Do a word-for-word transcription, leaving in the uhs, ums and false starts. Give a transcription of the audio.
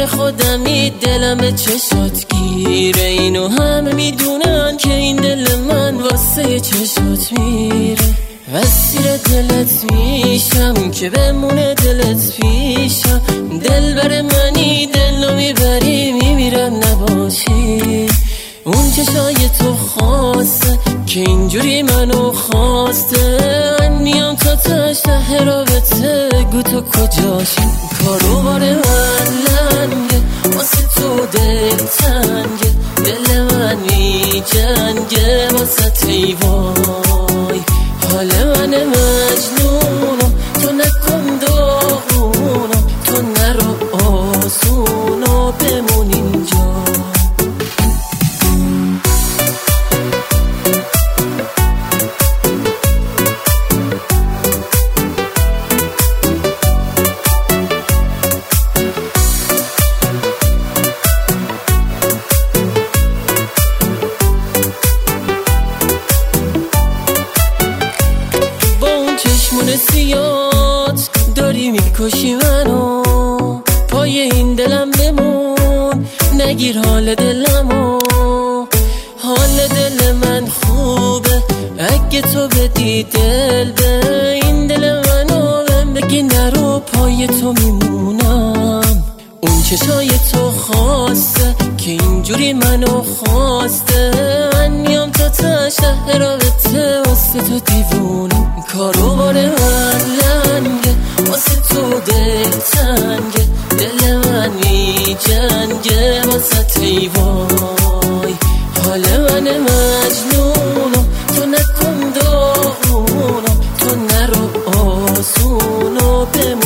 من خودمی دلم به چشات گیره، اینو همه میدونن که این دل من واسه چشات میره. اسیر دلت میشم که بمونه دلت پیشم، دل بر منی دلو میبری میمیرم نباشی. اون چشای تو خواسته که اینجوری منو خواسته، من میام تا ته رابطه گو تو کجاشی. کارو باره من لنگه واسه تو دل تنگه، دل من می جنگه واسه تی وای. حال من مجنونم تو نکن داغونم، تو نرو آسونو بمون اینجا. چشمون سیات داری میکشی منو، پای این دلم بمون نگیر حال دلمو. حال دل من خوبه اگه تو بدی دل به این دل منو، من بگی نرو پای تو میمونم. اون چشای تو خواسته که اینجوری منو خواسته، من میام تا ته رابطه واسه تو دیوونم. کارو باره من لنگه واسه تو دل تنگه، دل من می جنگه واسه تی وای. حال من مجنونم تو نکن داغونم، تو نرو آسونو بمون.